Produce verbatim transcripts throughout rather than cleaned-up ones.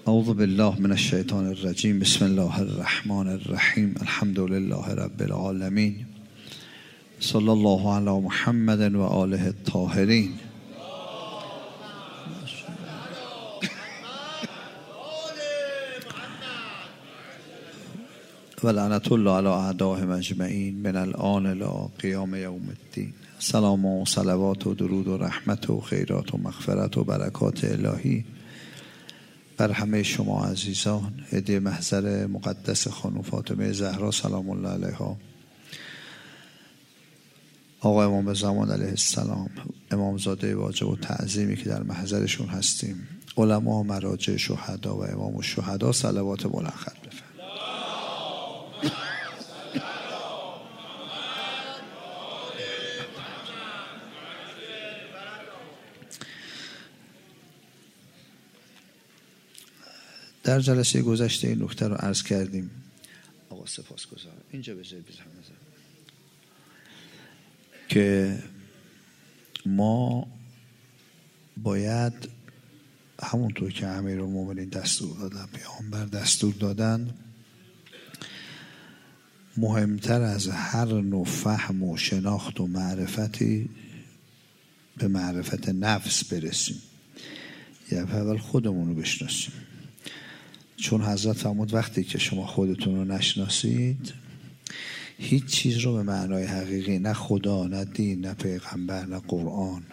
اعوذ بالله من الشیطان الرجیم. بسم الله الرحمن الرحیم. الحمد لله رب العالمین. صلی الله علی محمد و آله الطاهرین. و لعنت الله علی اعدائهم اجمعین من الآن الی قیام یوم الدین. سلام و صلوات و درود و رحمت و خیرات و مغفرت و برکات الهی بر همه شما عزیزان، هدیه محضر مقدس خانم فاطمه زهرا سلام الله علیها، آقا امام زمان علیه السلام، امامزاده واجب و تعظیمی که در محضرشون هستیم، علما، مراجع، شهدا و امام الشهدا صلوات بلند بفرمایید. در جلسه گذشته این نکته رو عرض کردیم. آقا سپاسگزارم. اینجا بذارید بزنم که ما باید همونطور که امیرالمومنین دستور دادن، پیامبر دستور دادن، مهمتر از هر نوع فهم و شناخت و معرفتی به معرفت نفس برسیم. یعنی اول خودمون رو بشناسیم، چون حضرت فرمود وقتی که شما خودتون رو نشناسید هیچ چیز رو به معنای حقیقی، نه خدا، نه دین، نه پیغمبر، نه قرآن،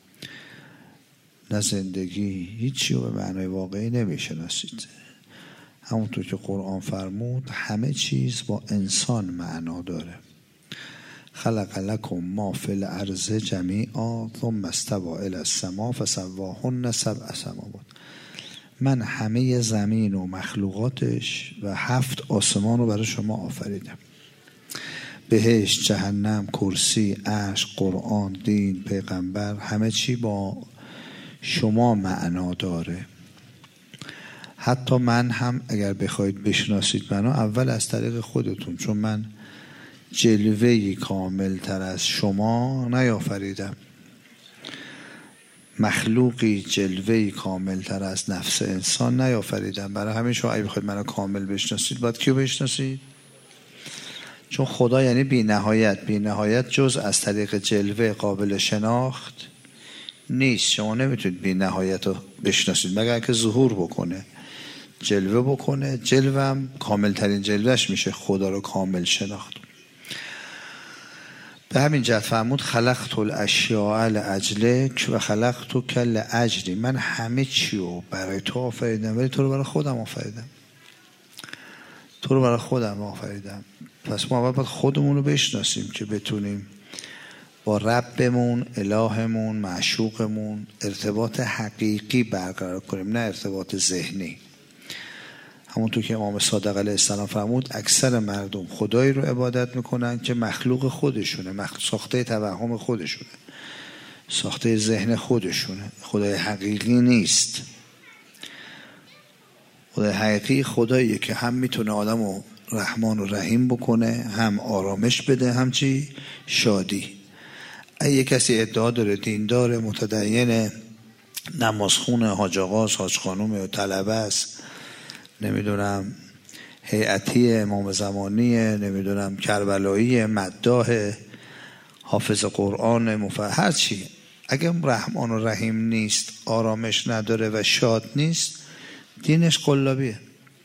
نه زندگی، هیچی رو به معنای واقعی نمیشناسید. همونطور که قرآن فرمود همه چیز با انسان معنا داره. خلق لکم ما فی الارض جمیعا ثم استوى الی السماء فسواهن سبع سماوات. من همه زمین و مخلوقاتش و هفت آسمان رو برای شما آفریدم. بهشت، جهنم، کرسی، عرش، قرآن، دین، پیغمبر، همه چی با شما معنا داره. حتی من هم اگر بخواید بشناسید منو، اول از طریق خودتون، چون من جلوه‌ای کامل تر از شما نیافریدم، مخلوقی جلوه‌ای کامل تر از نفس انسان نیافریدم. برای همین شما اگه بخواید منو کامل بشناسید باید کیو بشناسید؟ چون خدا یعنی بی نهایت. بی نهایت جز از طریق جلوه قابل شناخت نیست. شما نمیتونید بی نهایت رو بشناسید مگر که ظهور بکنه، جلوه بکنه. جلوه هم کامل ترین جلوهش میشه خدا رو کامل شناخت. به همین جهت فرمود خلقت الاشیاء لاجلک و خلقتک لاجری. من همه چی رو برای تو آفریدم ولی تو رو برای خودم آفریدم. تو رو برای خودم آفریدم. پس ما باید خودمون رو بشناسیم که بتونیم با ربمون، الهمون، معشوقمون ارتباط حقیقی برقرار کنیم، نه ارتباط ذهنی. همونطور که امام صادق علیه السلام فرمود اکثر مردم خدایی رو عبادت میکنن که مخلوق خودشونه، مخلوق ساخته توهم خودشونه، ساخته ذهن خودشونه. خدای حقیقی نیست. خدای حقیقی خداییه که هم میتونه آدم رو رحمان و رحیم بکنه، هم آرامش بده، هم چی؟ شادی. اگه کسی ادعا داره دیندار، متدین، نمازخونه، حاج آقاست، حاج خانومه، طلبه است، نمیدونم هیئتی، امام زمانیه، نمیدونم کربلایی، مداح، حافظ قرآن، مفهم، هر چی، اگه رحمان و رحیم نیست، آرامش نداره و شاد نیست، دینش قلابیه.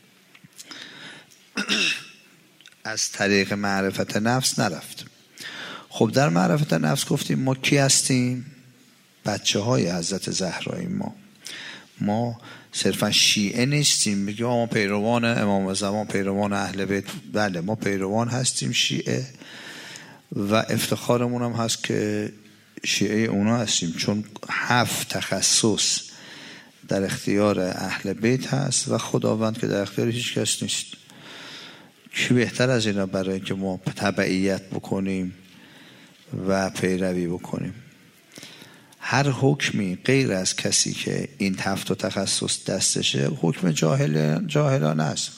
از طریق معرفت نفس نرفت. خب در معرفت نفس گفتیم ما کی هستیم؟ بچه های حضرت زهراییم. ما ما صرفا شیعه نیستیم بگیم ما پیروان امام زمان، پیروان اهل بیت. بله ما پیروان هستیم شیعه و افتخارمون هم هست که شیعه اونا هستیم، چون هفت تخصص در اختیار اهل بیت هست و خداوند که در اختیار هیچ کس نیست. کی بهتر از اینا برای که ما تبعیت بکنیم و پیروی بکنیم؟ هر حکمی غیر از کسی که این هفت تخصص دستشه حکم جاهل جاهلانه است.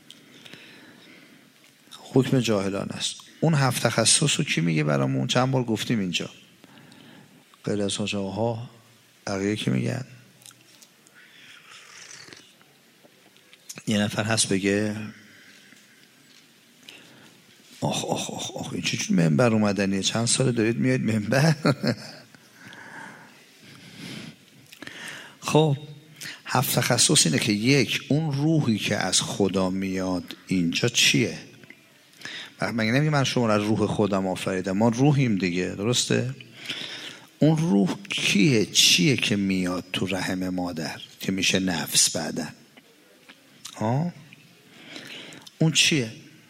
حکم جاهلانه است. اون هفت تخصص رو کی میگه برامون؟ چند بار گفتیم اینجا. غیر از حاجاها بقیه کی میگن؟ یه نفر هست بگه آخ آخ آخ آخ این چه جور منبر اومدنیه؟ چند سال دارید میاد منبر؟ خب هفت تخصص اینه که یک، اون روحی که از خدا میاد اینجا چیه؟ مگه نمیگه من شما را روح خودم آفریدم؟ ما روحیم دیگه، درسته؟ اون روح کیه؟ چیه که میاد تو رحم مادر که میشه نفس بعدن؟ ها؟ اون چیه؟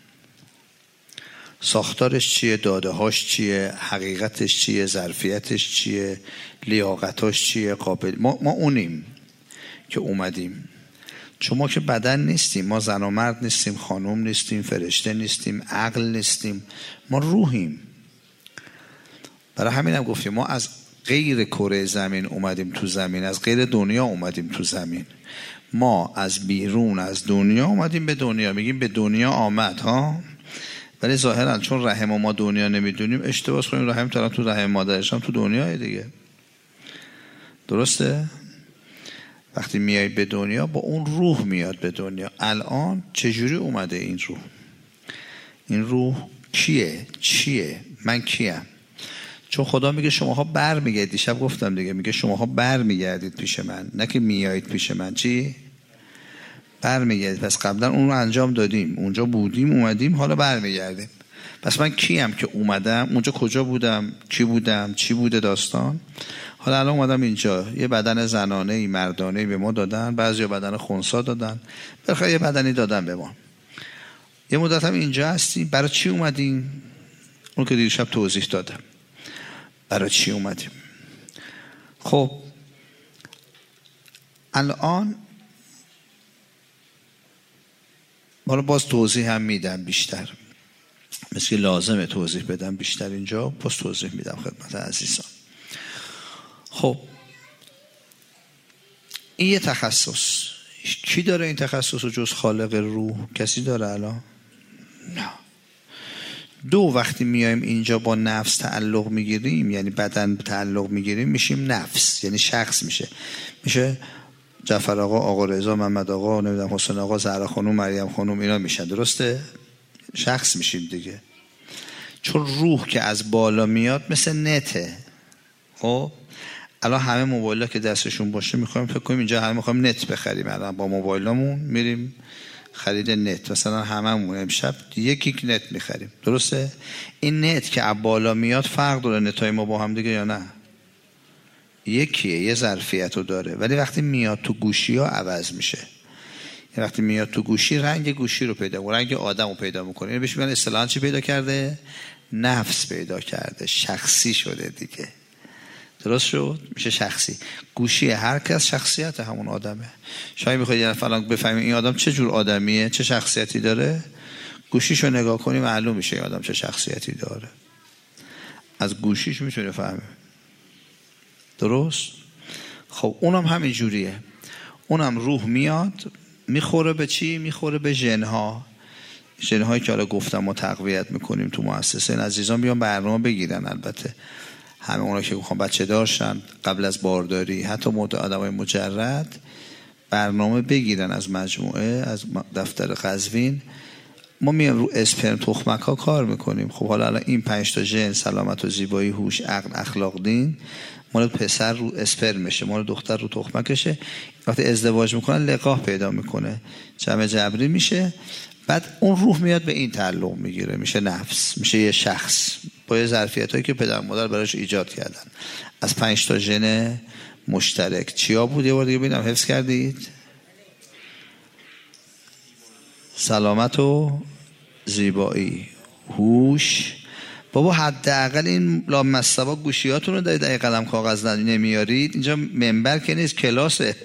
ساختارش چیه؟ داده هاش چیه؟ حقیقتش چیه؟ ظرفیتش چیه؟ لیاقتاش چیه؟ قابل ما, ما اونیم که اومدیم. چون ما که بدن نیستیم، ما زن و مرد نیستیم، خانوم نیستیم، فرشته نیستیم، عقل نیستیم، ما روحیم. برای همین هم گفتیم ما از غیر کره زمین اومدیم تو زمین، از غیر دنیا اومدیم تو زمین. ما از بیرون از دنیا اومدیم به دنیا، میگیم به دنیا آمد ها، ولی ظاهرا چون رحم ما دنیا نمیدونیم اشتباس کنیم. رحم تا تو رحم مادرش هم تو دنیای دیگه، درسته؟ وقتی میای به دنیا با اون روح میاد به دنیا. الان چجوری اومده این روح؟ این روح کیه؟ چیه؟ من کیم؟ چون خدا میگه شماها بر میگردید، دیشب گفتم دیگه، میگه شماها بر میگردید پیش من، نه که میایید پیش من. چی؟ بر میگردید. پس قبلا اون رو انجام دادیم، اونجا بودیم اومدیم، حالا بر میگردیم. پس من کیم که اومدم؟ اونجا کجا بودم؟ کی بودم؟ چی بوده داستان؟ حالا الان اومدم اینجا. یه بدن زنانه ای مردانه ای به ما دادن، بعضیا بدن خنثی دادن، بالاخره یه بدنی دادن به ما. یه مدت هم اینجا هستیم. برای چی اومدیم؟ اون که دیشب توضیح دادم برای چی اومدیم. خب الان ما رو باز توضیح هم میدم بیشتر، مثل که لازمه توضیح بدم بیشتر اینجا، باز توضیح میدم خدمت عزیزان. خب این یه تخصص. کی داره این تخصص رو جز خالق روح؟ کسی داره الان؟ نه. دو، وقتی میایم اینجا با نفس تعلق میگیریم، یعنی بدن تعلق میگیریم، میشیم نفس، یعنی شخص میشه. میشه جعفر آقا، آقا رضا، محمد آقا، نمیدونم حسین آقا، زهرا خانم، مریم خانم، اینا میشن، درسته؟ شخص میشیم دیگه. چون روح که از بالا میاد مثل نته. خب الان همه موبایل‌ها که دستشون باشه میخوایم فکر کنیم اینجا همه میخوایم نت بخریم. الان با موبایلامون میریم خرید نت، مثلا هممون امشب یک گیگ نت میخریم، درسته؟ این نت که از بالا میاد فرق داره نتای ما با هم دیگه یا نه؟ یکیه، یه ظرفیت رو داره، ولی وقتی میاد تو گوشی ها عوض میشه. یعنی وقتی میاد تو گوشی رنگ گوشی رو پیدا میکنه، رنگ آدم رو پیدا میکنه. اینو بهش میگن اصطلاحاً چی پیدا کرده؟ نفس پیدا کرده، شخصی شده دیگه. درست شد؟ میشه شخصی. گوشی هر کس شخصیت همون آدمه. شاید میخواید یه نفر بفهمید این آدم چه جور آدمیه، چه شخصیتی داره، گوشیشو نگاه کنی معلوم میشه این آدم چه شخصیتی داره. از گوشیش میتونه فهمه. درست؟ خب اونم همین جوریه. اونم روح میاد میخوره به چی؟ میخوره به ژنها. ژنهایی که حالا گفتم ما تقویت میکنیم تو مؤسسه. این عزیزان بیان برنامه بگیرن، البته همه اونا که میخوان بچه دارشن قبل از بارداری، حتی آدمای مجرد، برنامه بگیرن از مجموعه، از دفتر قزوین. ما میام رو اسپرم تخمک ها کار میکنیم. خب حالا الان این پنج تا ژن، سلامت و زیبایی، هوش، عقل، اخلاق، دین، مال پسر رو اسپرمشه، مال دختر رو تخمکشه. وقتی ازدواج میکنن لقاح پیدا میکنه، جمع جبری میشه، بعد اون روح میاد به این تعلق میگیره، میشه نفس، میشه یه شخص با یه ظرفیتایی که پدر مادر براش ایجاد کردن از پنج تا ژن مشترک. چیا بود؟ یه بار دیگه ببینم حفظ کردید. سلامت و زیبایی، هوش. بابا حداقل این لامصبا گوشیاتون رو دارید، این قلم کاغذ نمیارید اینجا، منبر که نیست، کلاسه.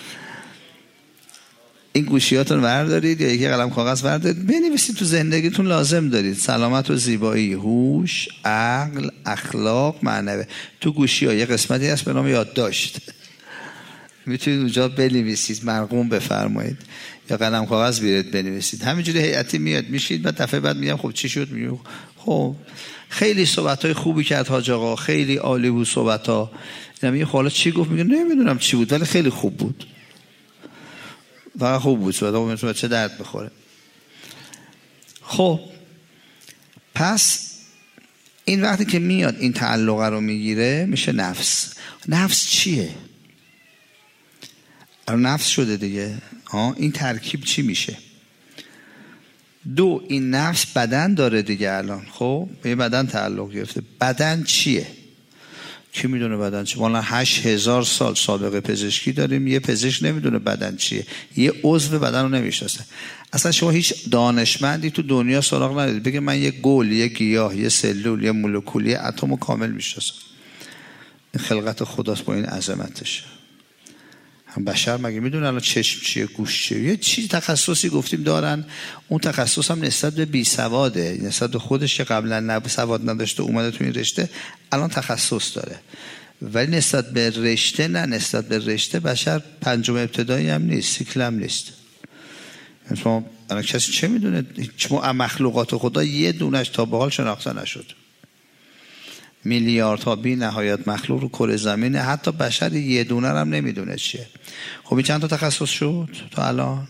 این گوشیاتون بردارید یا یکی قلم کاغذ بردارید بنویسید، تو زندگیتون لازم دارید سلامت و زیبایی، هوش، عقل، اخلاق، معنوی. تو گوشی ها یه قسمتی هست به نام یادداشت، میتونید اونجا بنویسید، مرقوم بفرمایید یا قلم کاغذ بیارید بنویسید. همینجوری هیئتی میاد میشید، بعد دفعه بعد میگم خب چی شد؟ میگم خب خیلی صحبت‌های خوبی کرد حاج آقا، خیلی عالی بود صحبت‌ها. میگم حالا چی گفت؟ میگه نمیدونم چی بود ولی خیلی خوب بود. فقط خوب بود صورت خوب چه درد بخوره. خب پس این وقتی که میاد این تعلقه رو میگیره میشه نفس. نفس چیه؟ نفس شده دیگه. آه این ترکیب چی میشه؟ دو، این نفس بدن داره دیگه الان. خب به بدن تعلق گرفته. بدن چیه؟ کی میدونه بدن چیه؟ والا هشت هزار سال سابقه پزشکی داریم، یه پزشک نمیدونه بدن چیه، یه عضو بدن رو نمیشناسه. اصلا شما هیچ دانشمندی تو دنیا سراغ ندارید بگه من یه گل، یه گیاه، یه سلول، یه مولکول، یه اتم رو کامل میشناسم. این خلقت خداست با این عظمتش. هم بشر مگه میدونه الان چشم چیه، گوش چیه؟ یه چیز تخصصی گفتیم دارن، اون تخصص هم نسبت به بی سواده، نسبت به خودش که قبلا نب سواد نداشته اومده تو این رشته الان تخصص داره، ولی نسبت به رشته نه، نسبت به رشته بشر پنجم ابتدایی هم نیست، سیکل هم نیست. شما الان کسی چه میدونه؟ شما مخلوقات خدا یه دونش تا به حال شناخته نشد. میلیاردها بی نهایت مخلوق رو کره زمینه، حتی بشر یه دونه هم نمیدونه چیه. خب این چند تا تخصص شد تا الان؟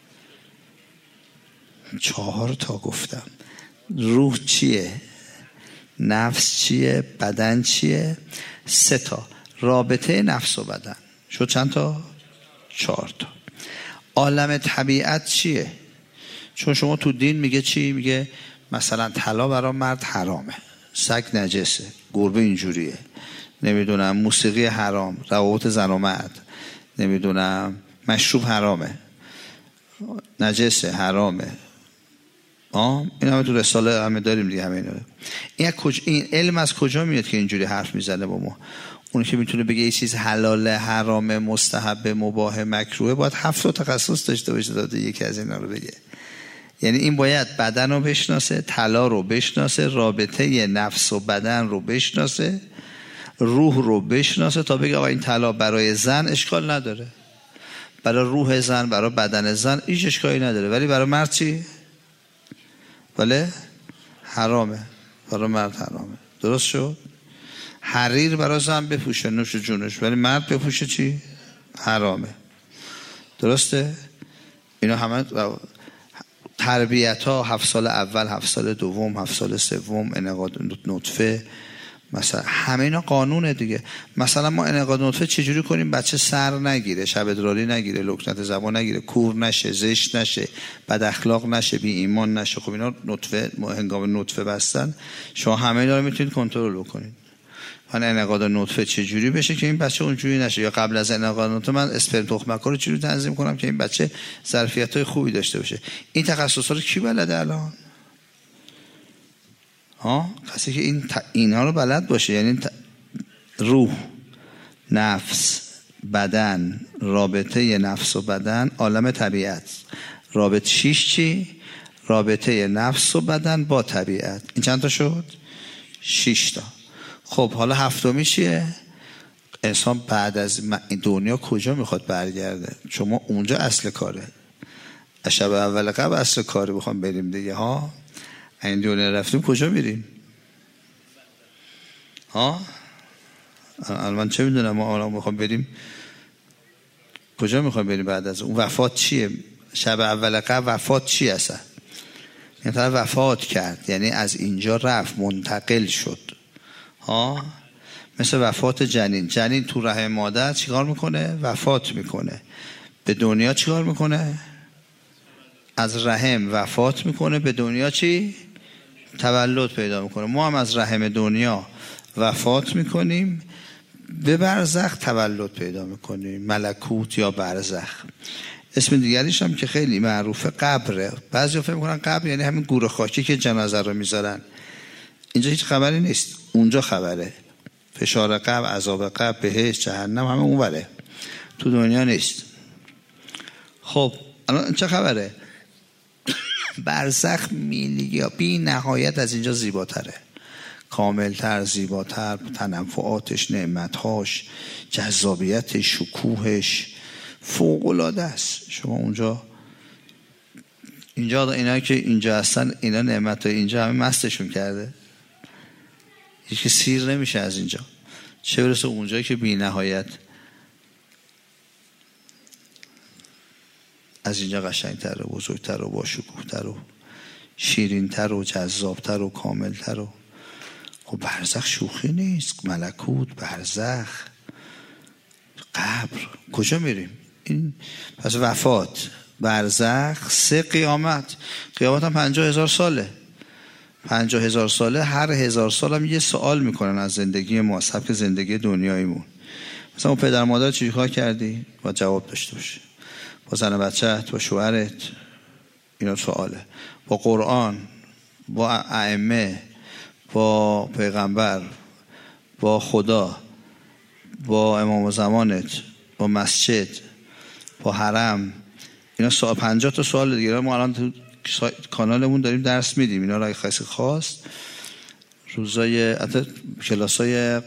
چهار تا گفتم. روح چیه؟ نفس چیه؟ بدن چیه؟ سه تا. رابطه نفس و بدن شد چند تا؟ چهار تا. عالم طبیعت چیه؟ چون شما تو دین میگه چی؟ میگه مثلا طلا برای مرد حرامه، سگ نجسه، گربه اینجوریه، نمیدونم موسیقی حرام، روابط زن و مرد، نمیدونم مشروب حرامه، نجسه، حرامه. آه این همه تو رساله همه داریم دیگه. همه اینا این کجا، این علم از کجا میاد که اینجوری حرف میزنه با ما؟ اون که میتونه بگه یه چیز حلاله، حرامه، مستحب، مباح، مکروه، باید هفت تا تخصص داشته باشه تا یکی از اینا رو بگه. یعنی این باید بدن رو بشناسه، طلا رو بشناسه، رابطه نفس و بدن رو بشناسه، روح رو بشناسه تا بگه آقا این طلا برای زن اشکال نداره، برای روح زن، برای بدن زن هیچ اشکالی نداره، ولی برای مرد چی؟ ولی حرامه، برای مرد حرامه. درست شد؟ حریر برای زن بپوشه نوش جونش، ولی مرد بپوشه چی؟ حرامه. درسته؟ اینا همه تربیت ها، هفت سال اول، هفت سال دوم، هفت سال سوم، انعقاد نطفه، مثلا همه اینا قانونه دیگه. مثلا ما انعقاد نطفه چجوری کنیم بچه سر نگیره، شب ادراری نگیره، لکنت زبان نگیره، کور نشه، زشت نشه، بد اخلاق نشه، بی ایمان نشه. خب اینا نطفه، هنگام نطفه بستن شما همه اینا رو میتونید کنترل بکنید. من انعقاد نطفه چجوری بشه که این بچه اونجوری نشه، یا قبل از انعقاد نطفه من اسپرم تخمک رو چجوری تنظیم کنم که این بچه ظرفیت‌های خوبی داشته باشه. این تخصصا رو کی بلده الان؟ ها کسی که این ت... اینها رو بلد باشه، یعنی ت... روح، نفس، بدن، رابطه نفس و بدن، عالم طبیعت. رابطه شیش چی؟ رابطه نفس و بدن با طبیعت. این چند تا شد؟ شش تا. خب حالا هفتمی چیه؟ انسان بعد از دنیا کجا میخواد برگرده؟ شما اونجا اصل کاره. شب اول قبل اصل کاره بخوام بریم دیگه ها. این دنیا رفتیم کجا میریم؟ ها؟ الان چه میدونم ما الان میخوام بریم کجا میخوام بریم بعد از اون؟ وفات چیه؟ شب اول قبل وفات چی اصلا؟ یعنی طرف وفات کرد، یعنی از اینجا رفت، منتقل شد. ها؟ مثل وفات جنین. جنین تو رحم مادر چیکار میکنه؟ وفات میکنه. به دنیا چیکار میکنه؟ از رحم وفات میکنه، به دنیا چی؟ تولد پیدا میکنه. ما هم از رحم دنیا وفات میکنیم، به برزخ تولد پیدا میکنیم، ملکوت یا برزخ. اسم دیگریش هم که خیلی معروفه قبره. بعضی فکر میکنن قبر یعنی همین گور خاکی که جنازه رو میذارن. اینجا هیچ خبری نیست، اونجا خبره. فشار قبر، عذاب قبر، بهشت، جهنم همه اونوره، تو دنیا نیست. خب الان چه خبره؟ برزخ میلیارد بی نهایت از اینجا زیباتره، کاملتر، زیباتر، تنوعاتش، نعمتهاش، جذابیت، شکوهش فوق العاده است. شما اونجا، اینجا اینا که اینجا هستن، اینا نعمت اینجا همه مستشون کرده، هیچ که سیر نمیشه از اینجا، چه برسه اونجا که بی نهایت. از اینجا قشنگتر و بزرگتر و باشکوه‌تر و شیرینتر و جذابتر و کاملتر و خب برزخ شوخی نیست. ملکوت، برزخ، قبر، کجا میریم؟ این پس وفات، برزخ، سه قیامت. قیامت هم پنجاه هزار ساله. پنجاه هزار ساله، هر هزار سال هم یه سوال میکنن از زندگی ما، سبک زندگی دنیاییمون. مثلا اون پدر مادر چی کار کردی؟ با جواب داشته باشه. با زن بچه‌ت، با شوهرت، اینا سواله. با قرآن، با ائمه، با پیغمبر، با خدا، با امام زمانت، با مسجد، با حرم، اینا سوال. پنجاه تا سوال دیگه ما الان تو کانالمون داریم درس میدیم. اینا رو اگه کسی خواست روزای حتی کلاسای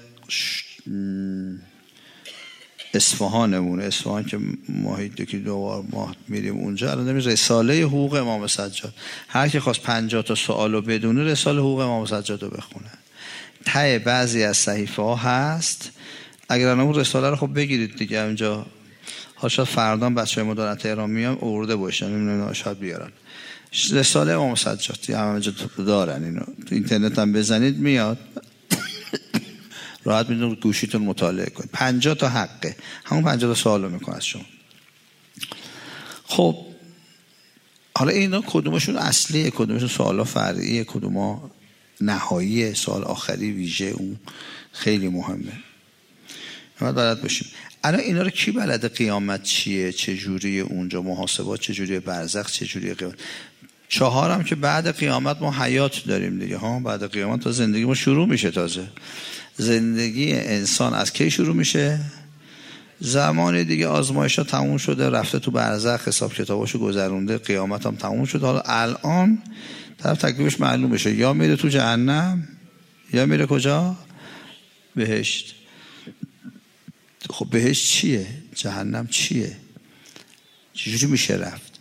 اصفهانمون، اصفهان که ماهی دو که دو بار ماه میریم اونجا، الان داریم رساله حقوق امام سجاد. هر کی خواست پنجاه تا سوالو بدونه رساله حقوق امام سجاد رو بخونه. ته بعضی از صحیفه ها هست. اگر اون رساله رو خب بگیرید دیگه. اونجا ها شاید فردا بچه‌های مدارن تهران میام آورده باشن، نمیدونم شاید بیارن. رساله امام سجاد همه جا دارن، اینو تو اینترنت هم بزنید میاد. راحت میتونید گوشیتون مطالعه کنید. پنجاه تا حقه، همون پنجاه تا سوالو میکنه از شما. خب حالا اینا کدومشون اصلیه، کدومشون سوالا فرعیه، کدوما نهاییه، سوال آخری ویژه اون خیلی مهمه. ما بلد باشیم. الان اینا رو کی بلده؟ قیامت چیه، چه جوریه، اونجا محاسبات چه جوریه، برزخ چه جوریه، قیامت. چهارم که بعد قیامت ما حیات داریم دیگه ها. بعد قیامت تا زندگی ما شروع میشه. تازه زندگی انسان از کی شروع میشه؟ زمان دیگه آزمایشات تموم شده، رفته تو برزخ، حساب کتاباشو گذرونده، قیامت هم تموم شده. حالا الان طرف تکلیفش معلوم بشه، یا میره تو جهنم یا میره کجا؟ بهشت. خب بهشت چیه؟ جهنم چیه؟ چجوری میشه رفت؟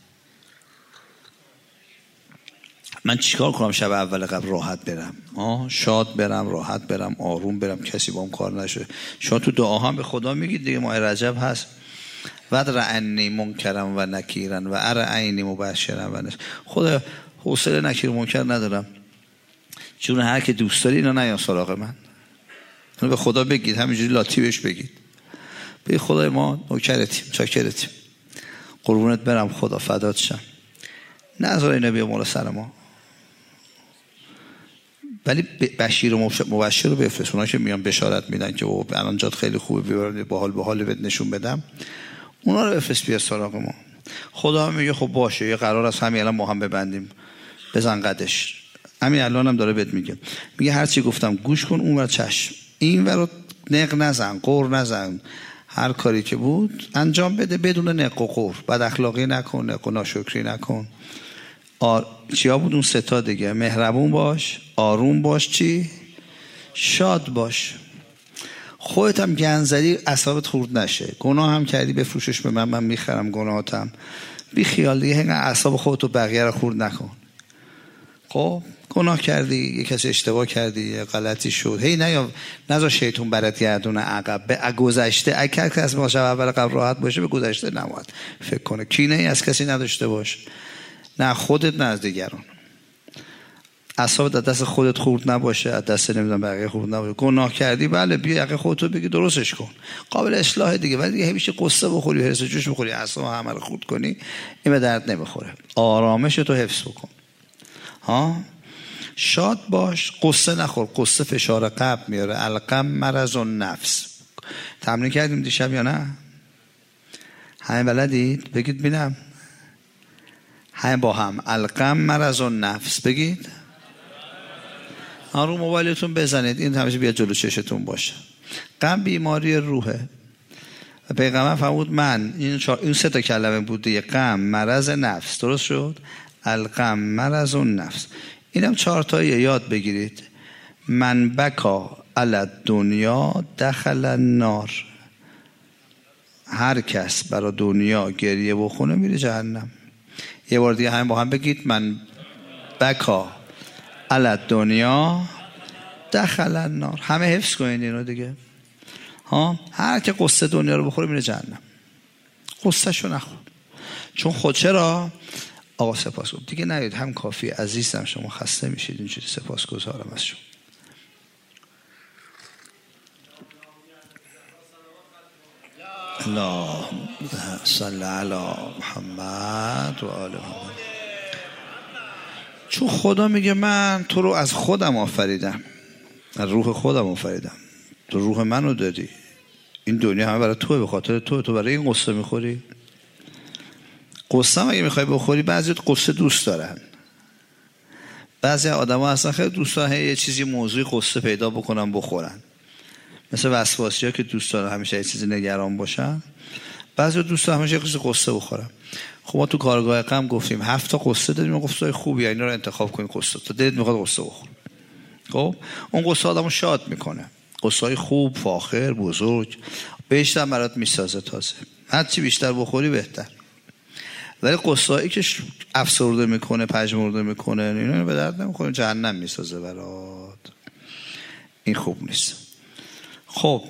من چیکار کنم شب اول قبل راحت برم؟ آه شاد برم، راحت برم، آروم برم، کسی با هم کار نشه. شما تو دعا هم به خدا میگید دیگه. ماه رجب هست. ودرعنی منکرم و نکیرن و ارعنی مبشرن و نش. خدا حوصله نکیر منکر ندارم، چون هر که دوست داری اینا نیان سراغ من. اینو به خدا بگید، همینجوری لاتی بهش بگید. به خدای ما نوکرتیم، چاکرتیم، قربونت برم، خدا فدات شم، نذار اینا بیا مولا سر ما. ولی بشیر و مبشر رو بفرست. اونا که میان بشارت میدن که او الان جات خیلی خوبه، ببرید با حال به حال بهت نشون بدم، اونا رو بفرست بیا سراغ ما. خدا میگه خب باشه، یه قرار است همین الان ما هم ببندیم، بزن قدش. همین الان هم داره بهت میگه، میگه هر چی گفتم گوش کن، اون ور چشم، این ور رو نق نزن، قور نزن، هر کاری که بود انجام بده بدون نق و قور. بد اخلاقی نکن، نق و ناشکری نکن. آر... چیا بود اون ستا دیگه؟ مهربون باش، آروم باش، چی؟ شاد باش. خودت هم گند زدی اعصابت خورد نشه. گناه هم کردی بفروشش به من، من میخرم گناهاتم. بی خیال دیگه، اینقدر اعصاب خودت و بقیه رو خورد نکن. خب گناه کردی، یه کسی اشتباه کردی، یه غلطی شد، هی نیا نذار شیطون برات گردونه عقب. به گذشته اگر کسی باشه اول قبل راحت باشه، به گذشته نباید فکر کنه. کینه ای از کسی نداشته باش، نه خودت نه از دیگران. اعصابت از دست خودت خورد نباشه، از دست نمیدونم بقیه خورد نباشه. گناه کردی بله، بیا حق خودت رو بگی، درستش کن، قابل اصلاح دیگه. ولی دیگه همیشه قصه بخوری، هرس جوش بخوری، اعصاب همه رو خورد کنی، این به درد نمیخوره. آرامش تو حفظ بکن. ها شاد باش، قصه نخور. قصه فشار قلب میاره. القم مرض النفس. تمرین کردیم دیشب یا نه؟ همه بلدید؟ بگید ببینم. همه با هم. القم مرض النفس بگید. رو موبایلتون بزنید، این همیشه بیاد جلو چشتون باشه. غم بیماری روحه. پیغمبر فرمود من این چهار... این سه تا کلمه بود دیگه. غم، مرض، نفس. درست شد؟ القم مرض النفس. اینم چهار تاییه، یاد بگیرید. من بکا علی دنیا دخل النار. هر کس برای دنیا گریه بخونه میره جهنم. یه بار دیگه همین با هم بگید. من بکا علی دنیا دخل النار. همه حفظ کنید اینو دیگه. ها هر که قصه دنیا رو بخوره میره جهنم. قصه شو نخور. چون خود چرا آقا سپاسگزارم دیگه نرید، هم کافی عزیزم، شما خسته میشید اینجوری، سپاسگزارم از شما. اللهم صل علی محمد و آل محمد. چون خدا میگه من تو رو از خودم آفریدم، از روح خودم آفریدم، تو روح منو دادی، این دنیا همه برای توه، به خاطر تو، تو برای این قصه میخوری. قصه هم اگه میخوای بخوری، بعضی قصه دوست دارن، بعضی آدم ها اصلا خیلی دوست دارن یه چیزی موضوعی قصه پیدا بکنن بخورن، مثل وسواسی ها که دوست دارن همیشه یه چیزی نگران باشن، بعضی دوست دارن همیشه یه چیزی قصه بخورن. خب ما تو کارگاه قم گفتیم هفت تا قصه داریم، قصه خوبی اینا رو انتخاب کنید، قصه تو دلت میخواد قصه بخور. خب اون قصه آدمو شاد میکنه، قصه های خوب، فاخر، بزرگ، بیشتر برات میسازه. تازه هر چی بیشتر بخوری بهتر. ولی قصه‌ای که افسرده میکنه، پژمرده میکنه، اینا به درد نمیخوره، جهنم میسازه برات، این خوب نیست. خب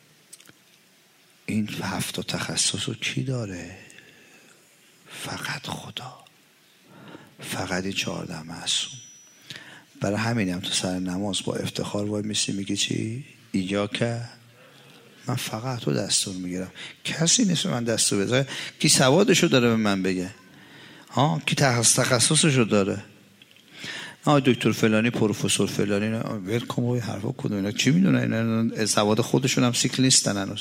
این هفت تخصص رو کی داره؟ فقط خدا، فقط این چهارده معصوم. برای همین هم تو سر نماز با افتخار وای میسی میگی چی؟ ایجا که من فقط تو دستور میگیرم، کسی نیست من دستور بده. کی سوادشو داره به من بگه؟ ها کی تخصصشو داره؟ ها دکتر فلانی، پروفسور فلانی، ول کن بابا حرفا کدوم اینا چی میدونن؟ اینا سواد خودشون هم سیکل نیستن هنوز.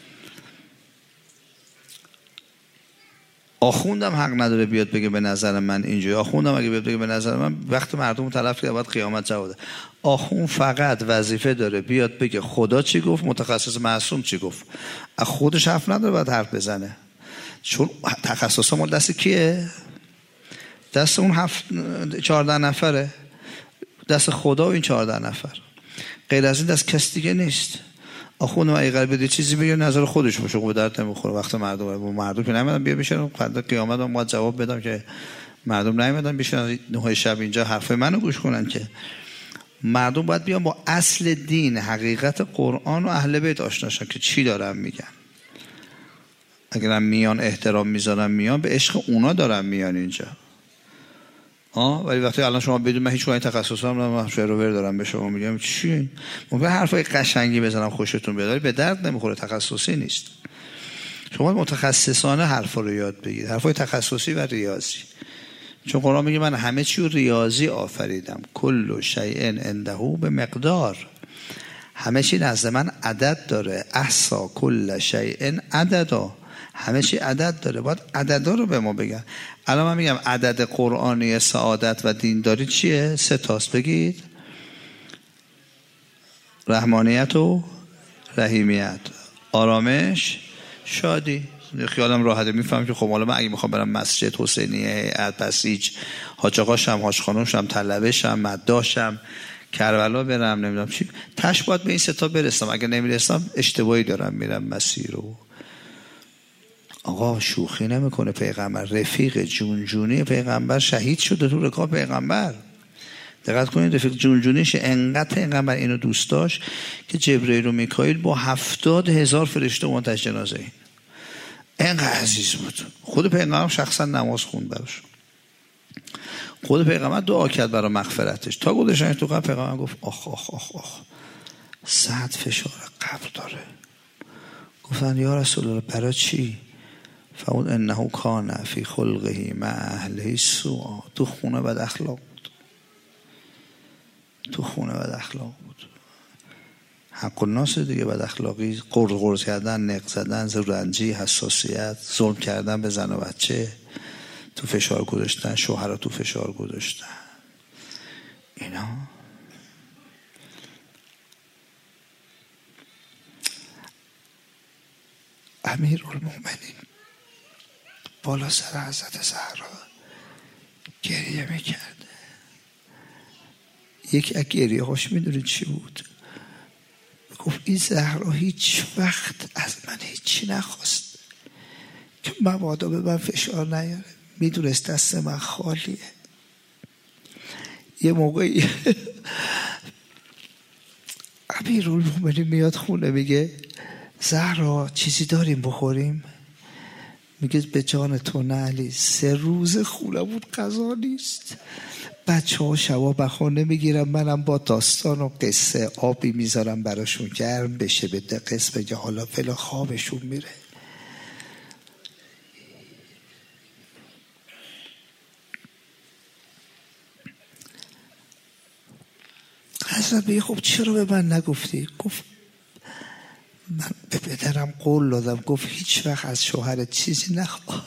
آخوندم حق نداره بیاد بگه به نظر من اینجوری. آخوندم اگه بیاد بگه به نظر من، وقت مردم رو تلف کرده، بعد قیامت جواب. آخوند فقط وظیفه داره بیاد بگه خدا چی گفت، متخصص معصوم چی گفت. از خودش حرف نداره باید حرف بزنه، چون تخصص ما دست کیه؟ دست اون هفت چهارده نفره، دست خدا و این چهارده نفر. غیر از این دست کس دیگه نیست. آخوند اگه قرار بده چیزی بگه نظر خودش باشه، به درد نمیخوره. وقت مردم مردم که نمیدن بیا بشن فردا قیامت ما باید جواب بدم که مردم نمیدن بشن نه شب اینجا حرفای منو گوش کنن. که مردم باید بیان با اصل دین، حقیقت قرآن و اهل بیت آشنا شن که چی دارن میگن. اگرم میان احترام میذارن، میان به عشق اونا دارن میان اینجا. آه ولی وقتی الان شما بدون من هیچ وقت تخصصم ندارم، من شعر دارم به شما میگم چی؟ ممکن حرفای قشنگی بزنم خوشتون بیاد، ولی به درد نمیخوره، تخصصی نیست. شما متخصصانه حرفا رو یاد بگیرید، حرفای تخصصی و ریاضی. چون قرآن میگه من همه چی رو ریاضی آفریدم، کل شیء عنده به مقدار. همه چی نزد من عدد داره، احصا کل شیء عددا. همه چی عدد داره، باید عددا رو به ما بگن. الان من میگم عدد قرآنی سعادت و دینداری چیه؟ سه تاست، بگید. رحمانیت و رحیمیت، آرامش، شادی. خیالم راحته، میفهم که خب حالا من اگه میخوام برم مسجد، حسینیه، هیئت، بسیج، حاج آقا شم، حاج خانم شم، طلبه شم، مداح شم، کربلا برم، نمیدونم چی، تاش باید به این سه تا برسم. اگه نمیرسم اشتباهی دارم میرم مسیر رو. آقا شوخی نمیکنه پیغمبر، رفیق جونجونی پیغمبر شهید شده تو رکاب پیغمبر. دقت کنید، رفیق جونجونیش انقدر پیغمبر اینو دوست داشت که جبرئیل و میکائیل با هفتاد هزار فرشته اومدن جنازه این. انقدر عزیز بود. خود پیغمبر شخصا نماز خوند براش، خود پیغمبر دعا کرد برای مغفرتش. تا گذاشتن تو قبر، پیغمبر گفت آخ آخ آخ آخ صد فشار قبر داره. گفتن یا رسول الله برای چی؟ فقال انه کان فی خلقه مع اهله سوء. تو خونه بد اخلاق بود، تو خونه بد اخلاق بود. حق الناس دیگه بد اخلاقی، قرض قرض کردن، نق زدن، زرنجی، حساسیت، ظلم کردن به زن و بچه، تو فشار گذاشتن، شوهر تو فشار گذاشتن. اینا امیرالمومنین بالا سر حضرت زهرا گریه میکرده. یک از گریه هاش میدونید چی بود؟ گفت این زهرا هیچ وقت از من هیچی نخواست که مبادا به من فشار نیاره، میدونست دست من خالیه. یه موقعی امیرالمومنین میاد خونه میگه زهرا چیزی داریم بخوریم؟ میگه به جان تو نه علی، سه روز خونمون غذا نیست، بچه ها شبا بخانه میگیرم، منم با داستان و قصه آبی میذارم براشون گرم بشه، به دقیق بگه حالا فلا خوابشون میره. حضرت بگه خب چرا به من نگفتی؟ گفت من به پدرم قول دادم، گفت هیچ وقت از شوهرت چیزی نخواه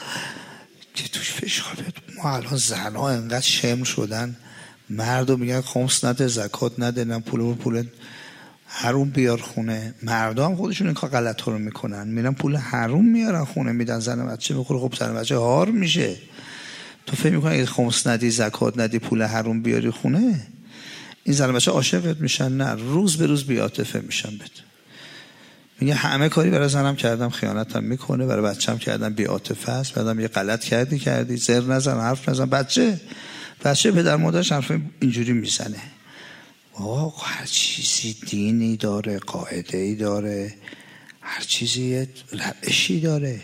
که توش فشار بیاد. ما الان زنها انقدر شمر شدن، مردم میگن خمس نده، زکات نده، نه پول پول حروم بیار خونه. مردم خودشون این کار غلط رو میکنن، میرن پول حروم میارن خونه میدن، زن بچه میخوره، خب زن بچه هار میشه. تو فکر میکنی اگه خمس ندی، زکات ندی، پول حروم بیاری خونه، این زن بچه عاشقت میشن؟ نه، روز به روز بی‌عاطفه میشن. بده میگه همه کاری برای زنم کردم، خیانتم میکنه، برای بچه‌م کردم، بی‌عاطفه است. بعدم یه غلط کردی کردی زر نزن، حرف نزن. بچه بچه پدر مادرش حرف اینجوری میزنه. آقا هر چیزی دینی داره، قاعده‌ای داره، هر چیزی روشی داره.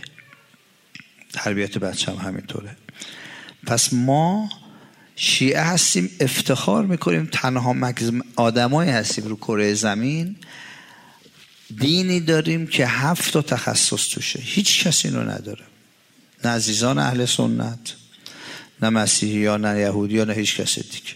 تربیت بچه‌م همینطوره. پس ما شیعه هستیم، افتخار میکنیم تنها آدمایی هستیم رو کره زمین دینی داریم که هفت تا تخصص توشه. هیچ کسی اینو نداره، نه عزیزان اهل سنت، نه مسیحی ها، نه یهودی ها، نه هیچ کسی دیگه.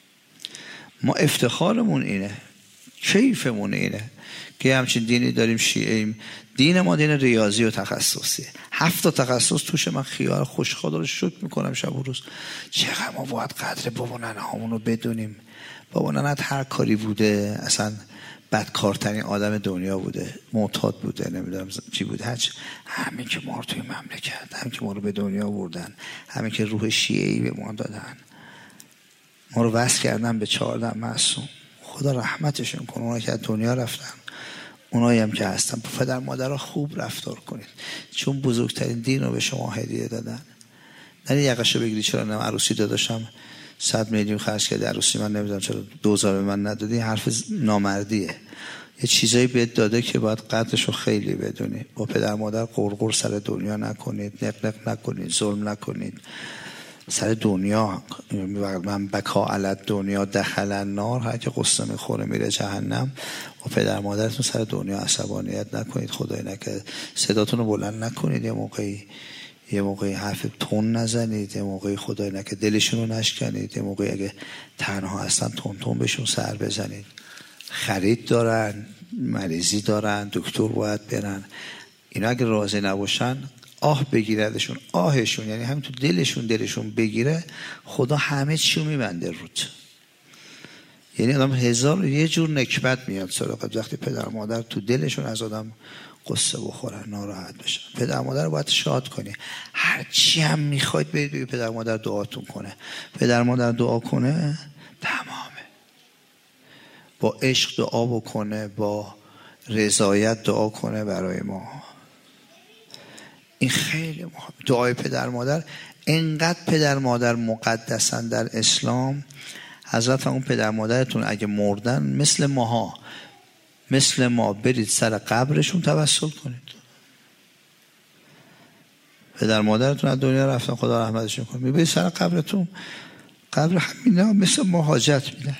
ما افتخارمون اینه، کیفمون اینه که همچین دینی داریم. شیعه ایم. دین ما دین ریاضی و تخصصیه، هفت تا تخصص توشه. من خیال خوشخواه رو شکر میکنم شب و روز. چقدر ما باید قدر بابا ننه هامون رو بدونیم. بابا ننه هر کاری بوده، اصلا بدکارترین آدم دنیا بوده، معتاد بوده، نمیدونم چی بوده، هرچی، همین که ما رو توی مملکت، همین که ما رو به دنیا بردن، همین که روح شیعه‌ای به ما دادن، ما رو وصل کردن به چهارده معصوم. خدا رحمتشون کنه اونایی که از دنیا رفتن، اونایی هم که هستن. با پدر مادر رو خوب رفتار کنید، چون بزرگترین دین رو به شما هدیه دادن. نه یقشو بگیری چرا نه عروسی داداشم صد میلیون خرج کرده عروسی من، نمیدونم چرا دوزار به من ندادی. حرف نامردیه. یه چیزایی بهت داده که باید قدرشو خیلی بدونی. با پدر مادر قرقر سر دنیا نکنید، نقنق نکنید، ظلم نکنید سر دنیا. من بکا علت دنیا دخل النار، هر که قصه میخوره میره جهنم. و پدر مادرتون سر دنیا عصبانیت نکنید، خدای نکنه صداتون رو بلند نکنید، یه موقعی یه موقعی حرف تون نزنید، یه موقعی خدای نکنه دلشون رو نشکنید، یه موقعی اگه تنها هستن تون تون بهشون سر بزنید. خرید دارن، مریضی دارن، دکتر باید برن. اینا اگه راضی نباشن آه بگیردشون، آهشون یعنی همین تو دلشون دلشون بگیره، خدا همه چیو میبنده رود. یعنی آدم هزار یه جور نکبت میاد سراغت وقتی پدر مادر تو دلشون از آدم قصه بخورن، ناراحت بشن. پدر مادر رو باید شاد کنی، هر چی هم میخواید برید بگید پدر مادر دعاتون کنه. پدر مادر دعا کنه تمامه. با عشق دعا بکنه، با رضایت دعا کنه برای ما. این خیلی مهم. دعای پدر مادر، انقدر پدر مادر مقدسن در اسلام. حضرت اون پدر مادرتون اگه مردن مثل ماها، مثل ما برید سر قبرشون توسل کنید. پدر مادرتون از دنیا رفتن، خدا رحمتشون کنه، میبرید سر قبرتون، قبر همینا مثل ما حاجت میدن.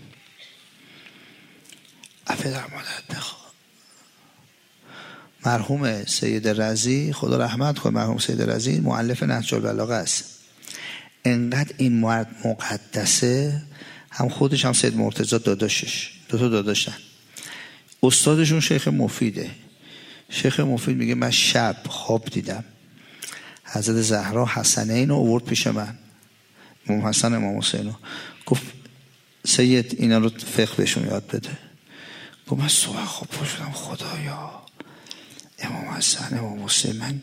پدر مادرت بخوا. مرحوم سید رضی خدا رحمت کنه، مرحوم سید رضی مؤلف نهج البلاغه است. انقدر این مرد مقدسه، هم خودش هم سید مرتضی داداشش، دو تا داداشن. استادشون شیخ مفیده. شیخ مفید میگه من شب خواب دیدم حضرت زهرا حسنین رو آورد پیش من، امام حسن امام حسین، گفت سید اینا رو فقه بهشون یاد بده. گفت من صبح خواب پشتم خدایا امام حسن امام حسین، من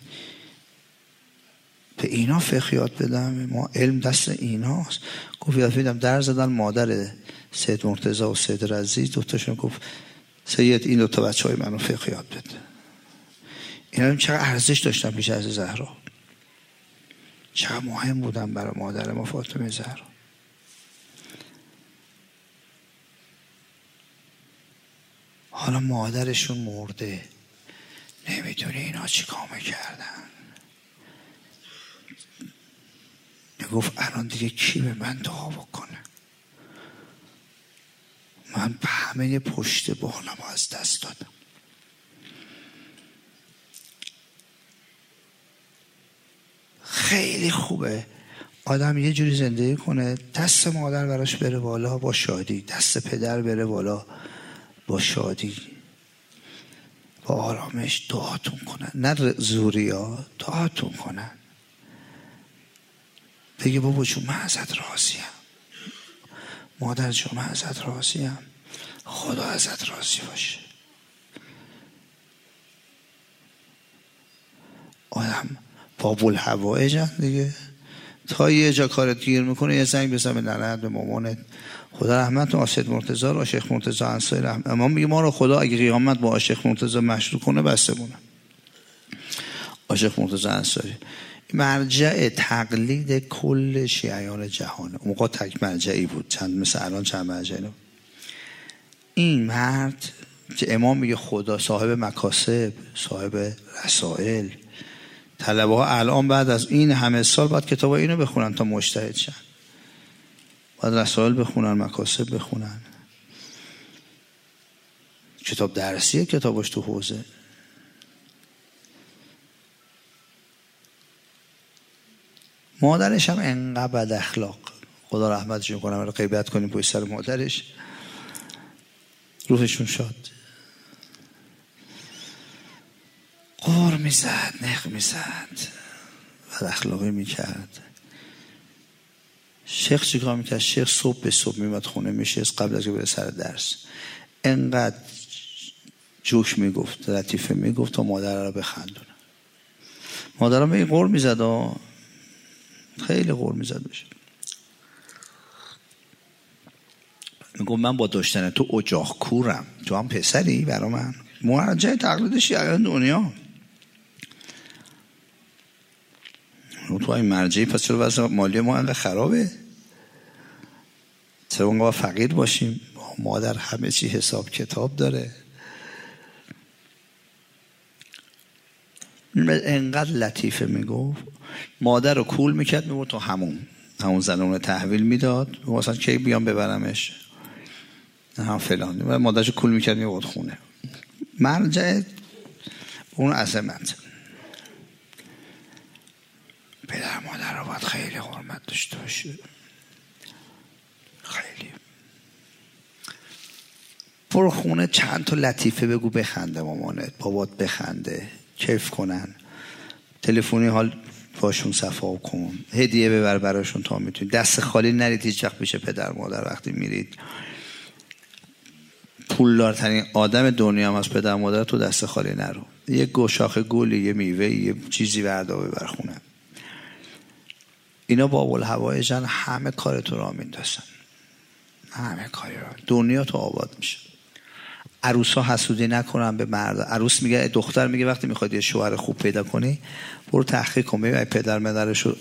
به اینا فقه یاد بدم؟ ما علم دست ایناست. گفت یاد بدم. در زدن مادر سید مرتضی و سید رضی، دوتاشون گفت سید این دوتا بچه های منو فقه یاد بده. اینا هم چقدر ارزش داشتن پیش از زهرا، چقدر مهم بودن برای مادر ما فاطمه زهرا. حالا مادرشون مرده، نمیدونه اینا چی کامه کردن. میگفت الان دیگه کی به من دعا بکنه؟ من به همه پشت بالم از دست دادم. خیلی خوبه آدم یه جوری زندگی کنه دست مادر براش بره بالا با شادی، دست پدر بره بالا با شادی، با آرامش دعاتون کنن، نه زوری ها، دعاتون کنن. بگه بابا جون من ازت راضیم، مادر جون من ازت راضیم، خدا ازت راضی باشه. آدم بابول هوایجن دیگه، تا یه جا کارت گیر میکنه یه زنگ بزن به ننت، به مامانت. خدا رحمت آشق مرتضی رو، آشق مرتضی انصاری رحمت. اما میگه ما رو خدا اگه قیامت با آشق مرتضی مشروع کنه بسته مونه. آشق مرتضی انصاری مرجع تقلید کل شیعیان جهانه. اون موقع تک مرجعی بود، چند مثل الان چند مرجعی بود. این مرد که امام میگه خدا صاحب مکاسب، صاحب رسائل، طلبه ها الان بعد از این همه سال باید کتاب اینو بخونن تا مجتهد شن، باید رسائل بخونن، مکاسب بخونن. کتاب درسیه کتابش تو حوزه. مادرش هم انقدر بد اخلاق، خدا رحمتشون کنه، رو غیبت کنیم پشت سر مادرش، روحشون شاد. قور میزد، نخ میزد، بد اخلاقی میکرد. شیخ چیکار میکرد؟ شیخ صبح به صبح میمد خونه، میشه قبل از که بره سر درس انقدر جوک میگفت، لطیفه میگفت تا مادر رو بخندونه. مادرم به این قور میزد ها، خیلی قور میزد بشه. میگم من با داشتن تو اجاق کورم، تو هم پسری برا من، مرجع تقلید شیعیان دنیا. تو این مرجعی، پس چرا وضع مالی ما انقدر خرابه؟ چرا انقدر فقیر باشیم؟ مادر همه چی حساب کتاب داره. انقدر لطیفه میگفت. مادر رو کول میکرد، میبود تو همون همون زنونه تحویل میداد، مثلا کی بیام ببرمش، نه فلان. مادرشو کول میکرد میبود خونه. مرجع اون عظمت. پدر مادر رو باید خیلی حرمت داشته باشه، خیلی. برو خونه چند تا لطیفه بگو بخنده مامانت، بابات بخنده، کیف کنن. تلفنی حال باشون صفا کن، هدیه ببر براشون تا میتونی. دست خالی نرید هیچ وقت پیش پدر مادر. وقتی میرید پولدارترین آدم دنیا هم از پدر مادر، تو دست خالی نرو. یه گوشاخ گلی، یه میوه، یه چیزی بردا ببر خونه. اینا با اولهوایجن همه کار تو را میندازن، همه کاری را. دنیا تو آباد میشه. عروس ها حسودی نکنن به مرد. عروس میگه، دختر میگه وقتی میخواد یه شوهر خوب پیدا کنی برو تحقیق کن ببین پدر مادرشو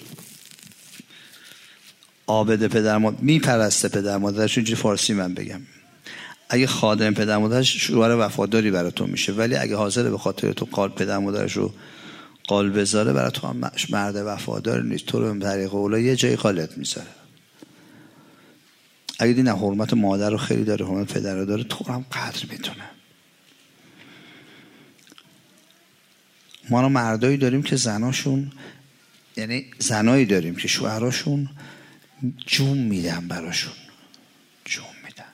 عابد پدر مادر میپرسته، پدر مادرش. اینجوری فارسی من بگم، اگه خادم پدر مادرش شوهر وفاداری برای تو میشه، ولی اگه حاضر به خاطر تو قال پدر مادرش رو قال بذاره، برای تو هم مرد وفادار نیست. تو رو به طریق اولا یه جای قالت میذاره. اگه دیدی نه حرمت مادر رو خیلی داره، حرمت پدر رو داره، تو هم قدر میتونه. ما مردایی داریم که زناشون، یعنی زنایی داریم که شوهراشون جون میدن براشون، جون میدن.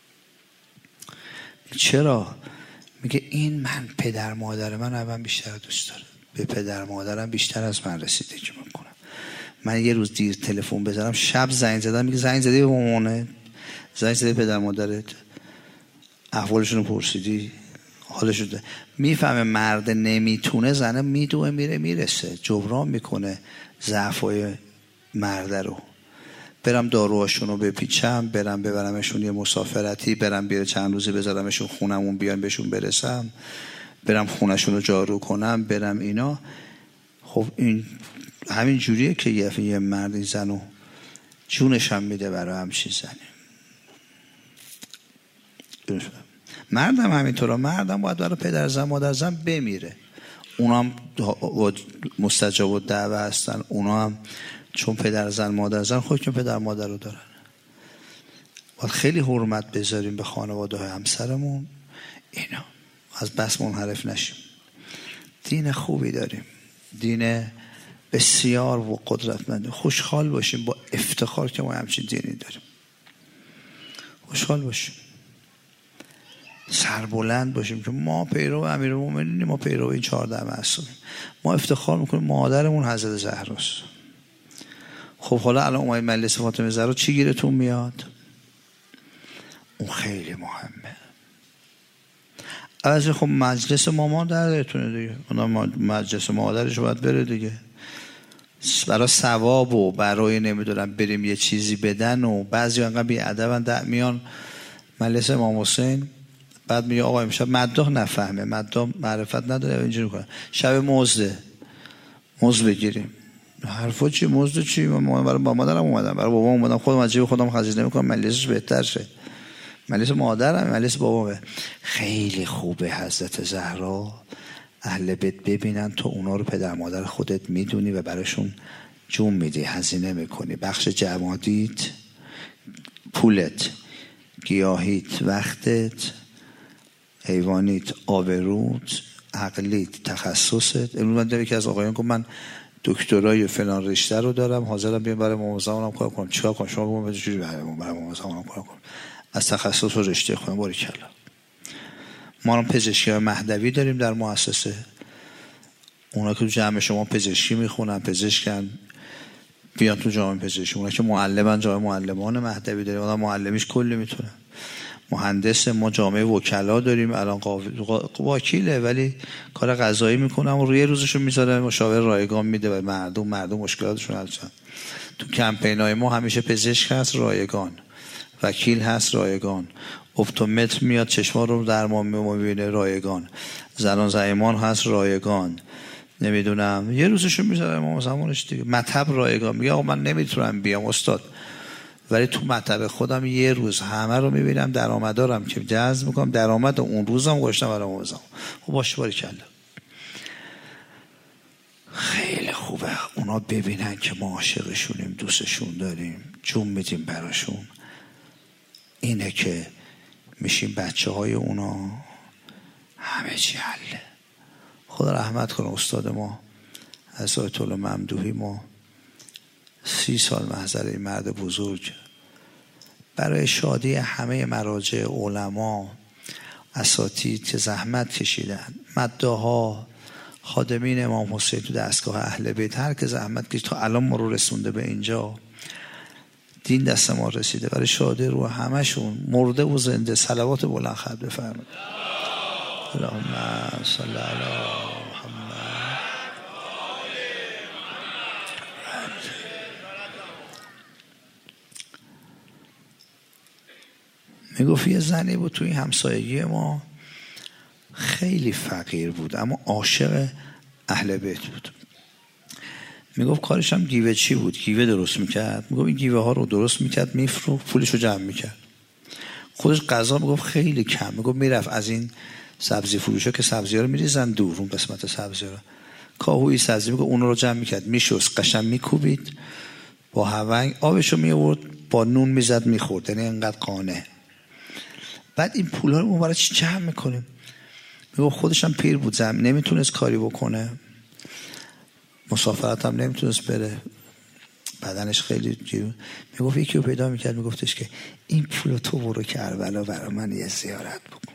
چرا؟ میگه این من پدر مادر من اول بیشتر دوست داره، به پدر مادرم بیشتر از من رسیدگی میکنم. من یه روز دیر تلفن بزنم، شب زنگ زدم، میگه زنگ زدی به مامانت، زنگ زدی پدر مادرت، احوالشون رو پرسیدی، حالشو ده. میفهمه مرد نمیتونه، زنه میدوه میره میرسه، جبران میکنه ضعفای مرد رو. برم داروهاشون رو بپیچم، برم ببرمشون یه مسافرتی، برم بیاره چند روزی بذارمشون خونمون، بیان بهشون برسم، برم خونشون رو جارو کنم، برم اینا. خب این همین جوریه که یه, یه مردی زنو جونش هم میده برای همچین زنی. مردم همینطورا، مردم باید برای پدر زن مادر زن بمیره. اونا هم مستجاب الدعوه هستن، اونا هم چون پدر زن مادر زن خودشون پدر مادر رو دارن. باید خیلی حرمت بذاریم به خانواده های همسرمون. اینا از بس منحرف نشیم. دین خوبی داریم، دین بسیار و قدرتمند. خوشحال باشیم با افتخار که ما همچین دینی داریم. خوشحال باشیم، سربلند باشیم که ما پیرو امیرالمومنینیم، ما پیرو این چهارده معصومیم. ما افتخار میکنیم مادرمون حضرت زهراست. خب حالا الان اومد مجلس فاطمه زهرا چی گیرتون میاد؟ اون خیلی مهمه. از خب مجلس مامان دردتونه دیگه، اون مجلس مادرش باید بره دیگه، برای ثواب و برای نمیدونم بریم یه چیزی بدن. و بعضی انقدر بی ادبن در میان مجلس امام حسین، بعد میگه آقا امشب مداح نفهمه، مداح معرفت نداره، اینجوری کنه شب مزده مزد بگیریم. حرفا چی؟ مزد چی؟ من برای با مادرم اومدم، برای بابام اومدم، خودم از جیب خودم خرج نمیکنم، مجلسش بهتر شه. مجلس مادرم، مجلس بابامه. خیلی خوبه حضرت زهرا اهل بیت ببینن تو اونا رو پدر مادر خودت میدونی و براشون جون میدی، هزینه میکنی. بخش جمادیت، پولت، گیاهیت، وقتت، حیوانیت، آبروت، عقلیت، تخصصت. امروز من دیدم یکی از آقایان گفت من دکترای فلان رشته رو دارم، حاضرم بیام برای امام زمانم کار کنم. چیکار کنم؟ شما بگم چجوری برای امام زمانم کار کنم؟ از تخصص و رشته خودم. باریکلا. ما هم پزشکی مهدوی داریم در مؤسسه. اونا که تو جمع شما پزشکی میخونن، پزشکن، بیان تو جامعه پزشکی. اونا که معلمن، جامعه معلمان مهدوی داریم، اونا معلمیش کلی میتونن. مهندس، ما جامعه وکلا داریم، الان وکیله ولی کار قضایی میکنه، اما روی روزشون میذاره مشاور رایگان میده و مردم مردم مشکلاتشون حل شن. تو کمپینای ما همیشه پزشک هست رایگان، وکیل هست رایگان، اپتومتر میاد چشما رو درمان میبینه رایگان، زنان زایمان هست رایگان، نمیدونم یه روزشون میذاره امام زمانش دیگه. مطب رایگان میگه آقا من نمیتونم بیام استاد، ولی تو مطب خودم یه روز همه رو میبینم، درآمدارم که جذب میکنم، درآمد اون روزم گذاشتم برای امام زمان. خب باشه باریکلا. خیلی خوبه اونا ببینن که ما عاشقشونیم، دوستشون داریم، جون میدیم براشون. اینه که میشیم بچه های اونا، همه چی حله. خدا رحمت کنه استاد ما از آیت الله ممدوحی. ما سی سال محضر این مرد بزرگ برای شادی همه مراجع، علما، اساتید که زحمت کشیدن، مداحا، خادمین امام حسین تو دستگاه اهل بیت، هر که زحمت کشید تا الان ما رو رسونده به اینجا، دین دست ما رسیده. برای شادی رو همشون مرده و زنده صلوات بلند خط بفرمایید. اللهم صل علی محمد. میگفت یه زنی بود توی همسایگی ما، خیلی فقیر بود اما عاشق اهل بیت بود. میگفت کارش هم گیوه چی بود، گیوه درست میکرد. میگفت این گیوه ها رو درست میکرد، میفروخت، پولش رو جمع میکرد. خودش غذا میگفت خیلی کم، میگفت میرفت از این سبزی فروشا که سبزی ها رو میریزن دور، اون قسمت سبزی ها، کاهوی سبزی، میگفت اون رو جمع میکرد، میشست، قشنگ میکوبید با هونگ، آبش رو میورد، با نون میزد میخورد، یعنی اینقدر قانع. بعد این پولا رو ما برای چی جمع میکنیم؟ میگفت خودش هم پیر بود، زم نمیتونست کاری بکنه، مسافرت هم نمیتونست بره، بدنش خیلی جیو. میگفت یکی رو پیدا میکرد، میگفتش که این پول تو برو کربلا برای من یه زیارت بکن،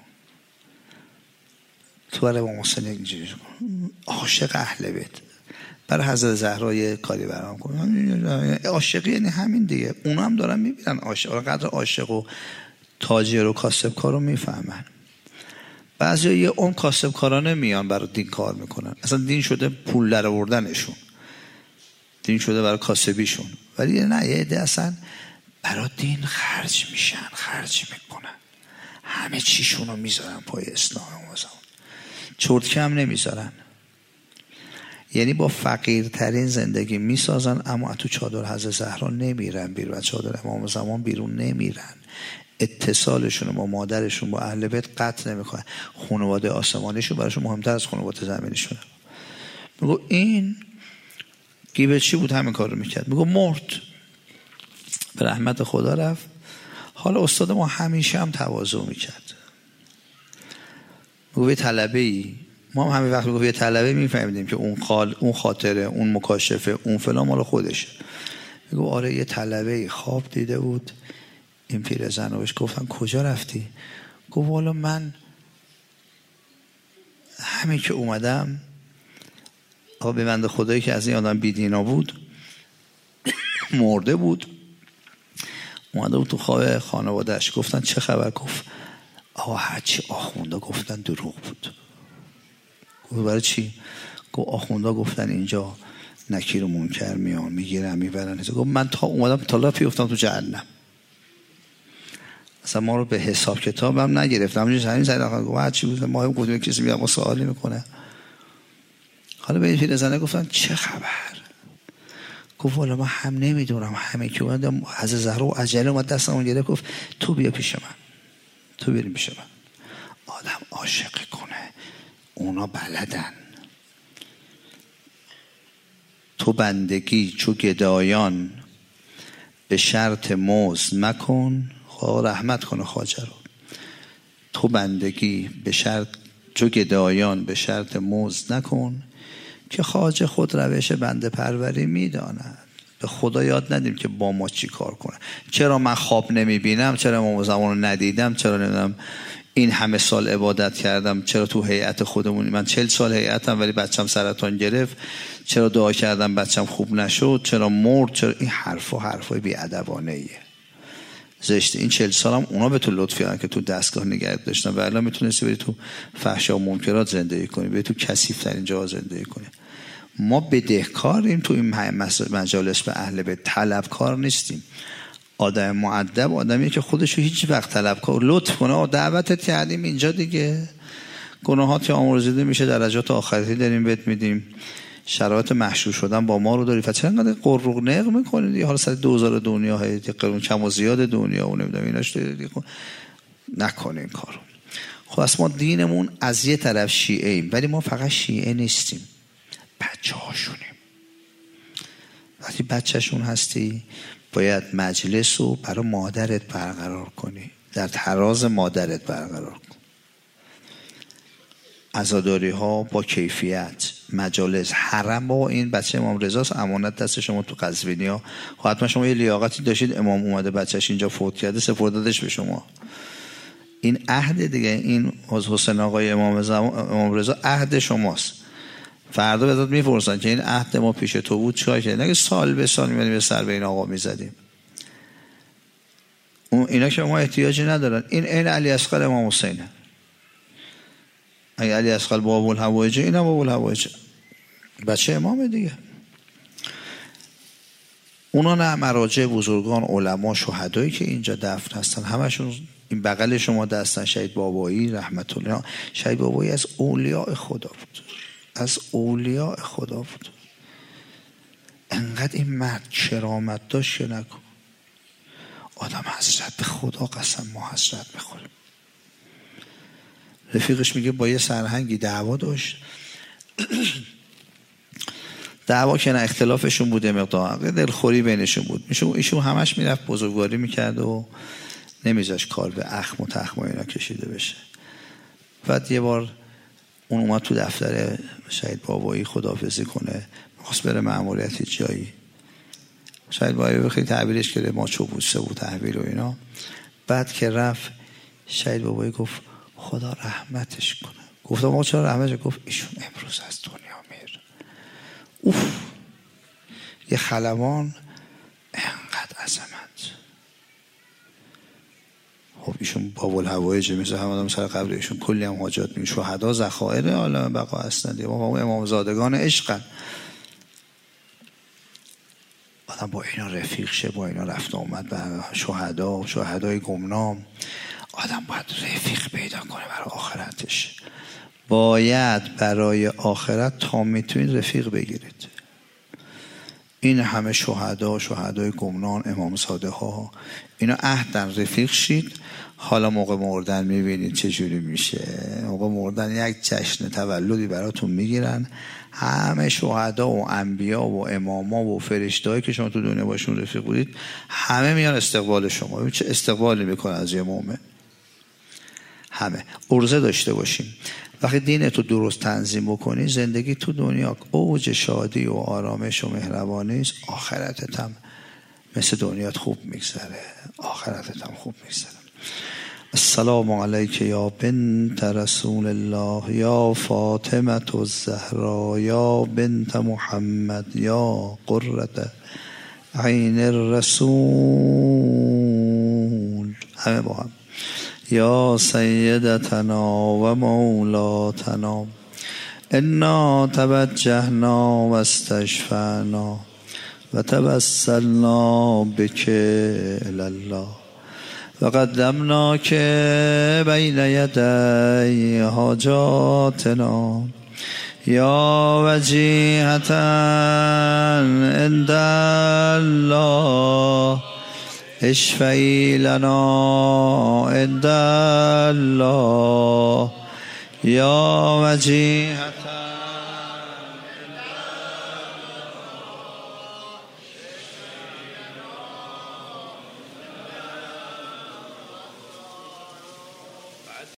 تو برای امام حسین اینجوری کن. عاشق اهل بیت، برای حضرت زهرا یه کاری برام کن. عاشقی یعنی همین دیگه. اونا هم دارن میبینن عاشق، قدر عاشق و تاجر و کاسبکار رو میفهمن. بعضی یه اون کاسبکارانه میان برای دین کار میکنن، اصلا دین شده پول در آوردنشون، دین شده برای کاسبیشون. ولی نه، یه عده اصلا برای دین خرج میشن، خرج میکنن، همه چیشون رو میذارن پای اسلام و زمان، چرتکه هم نمیذارن. یعنی با فقیرترین زندگی میسازن اما تو چادر حضرت زهرا نمیرن بیرون، از چادر امام زمان بیرون نمیرن. اتصالشون با مادرشون، با اهل بیت قطع نمیکنن. خانواده آسمانیشون براشون مهمتر از خانواده زمینیشونه. میگو این گیبه چی بود همین کار رو میکرد. میگو مرد، به رحمت خدا رفت. حالا استاد ما همیشه هم تواضع میکرد. میگو یه طلبه ای، ما هم همین وقت میگو یه طلبه میفهمیدیم که اون قال، اون خاطره، اون مکاشفه، اون فلان مال خودشه. میگو آره یه طلبه ای خواب دیده بود، این پیرزن رو بهش گفتن کجا رفتی؟ گفت والا من همین که اومدم، آقا به بنده خدایی که از این آدم بیدینا بود مرده بود، اومده بود تو خواب خانوادهش. گفتن چه خبر؟ گفت آقا هرچی آخونده گفتن دروغ بود. گفت برای چی؟ گفت آخونده گفتن اینجا نکیر و منکر میان میگیرن میبرن. گفت من تا اومدم تا لاپی افتادم تو جهنم، اصلا ما رو به حساب کتاب هم نگرفتم. همینجوری همین سر آخر گفت هرچی بود. ما هم گفتیم کسی میاد ما سوالی میکنه. حالا به این پیرزنه گفتن چه خبر؟ گفت والا من هم نمیدونم، همه که اومدم از زهرا و عجله اومد دستمون گرفت گفت تو بیا پیش من، تو بریم پیش من. آدم عاشق کنه اونا بلدن. تو بندگی چو گدایان به شرط موز مکن. خدا رحمت کنه خواجه رو. تو بندگی به شرط چو گدایان به شرط موز نکن، که خواجه خود روش بنده پروری میداند. به خدا یاد ندیم که با ما چی کار کنه. چرا من خواب نمیبینم؟ چرا امام زمان رو ندیدم؟ چرا نمیدونم این همه سال عبادت کردم؟ چرا تو هیئت خودمونی من چهل سال هیئتم ولی بچم سرطان گرفت؟ چرا دعا کردم بچم خوب نشد؟ چرا مرد؟ چرا این حرفا حرفای بی‌ادبانه ایه، زشته. این چهل سالم اونا به تو لطف کردن که تو دستگاه نگهت داشتن، ولی میتونستی بری تو فحشا و منکرات زندگی کنی، بری تو کثیف ترین جا زندگی کنی. ما بدهکاریم تو این مجالس به اهل بیت، طلبکار نیستیم. آدم مؤدب آدمیه که خودشو هیچ وقت طلبکار لطف کنه. دعوتت کردیم اینجا دیگه، گناهات آمرزیده میشه، درجات آخرتی داریم بهت میدیم، شرایط محشور شدن با ما رو داری، پس چرا انقدر قرق نق میکنید؟ حالا سر دوزار دنیا های قرون کم و زیاد دنیا و نمیدونم ایناش دارید، نکنه این کارو. خب اصلا ما دینمون از یه طرف شیعه ایم، ولی ما فقط شیعه نیستیم، بچه هاشونیم. وقتی بچهشون هستی باید مجلس رو برای مادرت برقرار کنی، در تراز مادرت برقرار کن. عزاداری ها با کیفیت، مجالس، حرم. با این بچه امام رضاست، امانت دست شما تو قزوینی ها. حتما شما یه لیاقتی داشتید، امام اومده بچهش اینجا فوت کرده سپردادش به شما. این عهد دیگه، این حسین آقای امام, امام رضا عهد شماست. فردا بهت میپرسن که این عهد ما پیش تو بود چیکار کردی؟ نگه سال به سال میبینیم به سر به این آقا میزدیم. اینا که ما احتیاجی ندارن. این عین علی اصغر امام حسینه. اگه علی اصغر باب الحوائج، اینا باب الحوائج، بچه امامه دیگه. اونا نه مراجع بزرگان، علما، شهدایی که اینجا دفن هستن همشون این بغل شما دستن. شهید بابایی رحمت الله، شهید بابایی از اولیاء خدا بود، از اولیاء خدا بود. انقدر این مرد کرامت داشت که نکن. آدم حسرت به خدا قسم ما حسرت میخوریم. رفیقش میگه با یه سرهنگی دعوا داشت. دعوا که نه اختلافشون بوده، مقدار دلخوری بینشون بود. میشون ایشون همش میرفت بزرگواری میکرد و نمیذاش کار به اخم و تخم و اینا کشیده بشه. بعد یه بار اون اومد تو دفتر شهید بابایی خداحافظی کنه، میخواست بره مأموریت جایی. شهید بابایی خیلی تعبیرش کرده ما چوبوسه و تحویل و اینا. بعد که رفت شهید بابایی گفت خدا رحمتش کنه. گفتم ما چرا رحمتش؟ گفت ایشون امروز از دنیا میره. اوف، یه خلبان انقدر عظمت. خب ایشون باب الحوائج میشه، هم آدم سر قبر ایشون کلی هم حاجات میگه، شهدا ذخایر عالم بقا هستند، ما امام زادگان عشقن. آدم با اینا رفیق شه، با اینا رفت آمد، با شهدا، شهدای گمنام. آدم باید رفیق پیدا کنه برای آخرتش. باید برای آخرت تا میتونید رفیق بگیرید. این همه شهدا، شهدای گمنان، امام صادق ها، اینا عهدن رفیق شید. حالا موقع مردن میبینید چه جوری میشه. موقع مردن یک جشن تولدی براتون میگیرن، همه شهدا و انبیا و اماما و فرشتهایی که شما تو دنیا باشون رفیق بودید همه میان استقبال شما. ببین چه استقبالی میکنه از یه مؤمن. همه عرضه داشته باشیم. وقتی دینتو درست تنظیم بکنی، زندگی تو دنیا اوج شادی و آرامش و مهربانی است، آخرتت هم مثل دنیات خوب میگذره، آخرتت هم خوب میگذره. السلام علیک یا بنت رسول الله، یا فاطمه الزهرا، یا بنت محمد، یا قرة عین الرسول. همه با هم. یا سیدتنا و مولاتنا، انا توجهنا و استشفعنا و توسلنا بک الله و قدمناک بین یدی حاجاتنا، یا وجیهة عند الله، اشفعی لنا عند الله، یا وجیهة